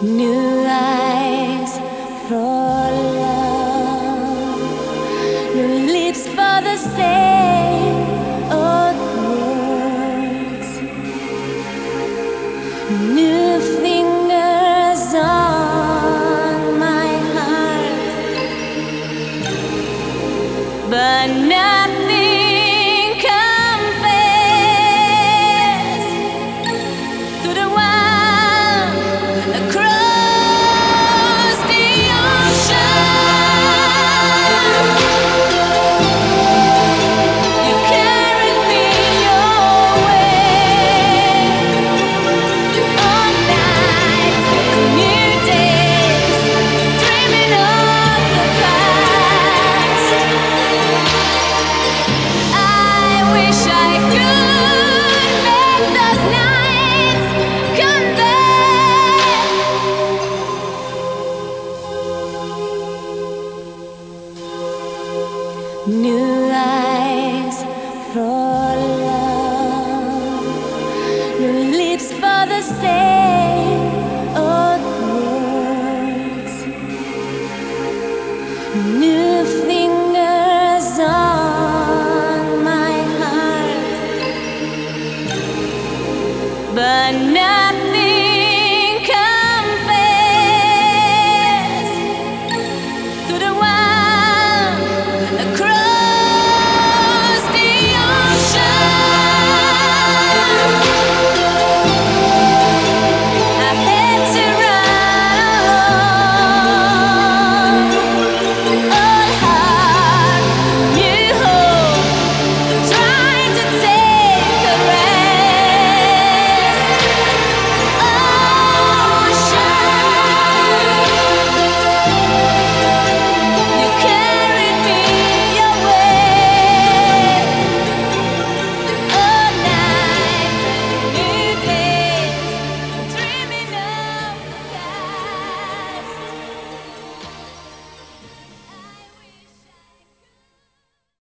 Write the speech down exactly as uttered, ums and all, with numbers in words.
New eyes for love, new lips for the same old words, new fingers on my heart, but nothing compares to the one across the ocean. You carried me away all nights and new days, dreaming of the past. I wish I could make those nights come back. New eyes for love, new lips for the same old words, new fingers on my heart, but nothing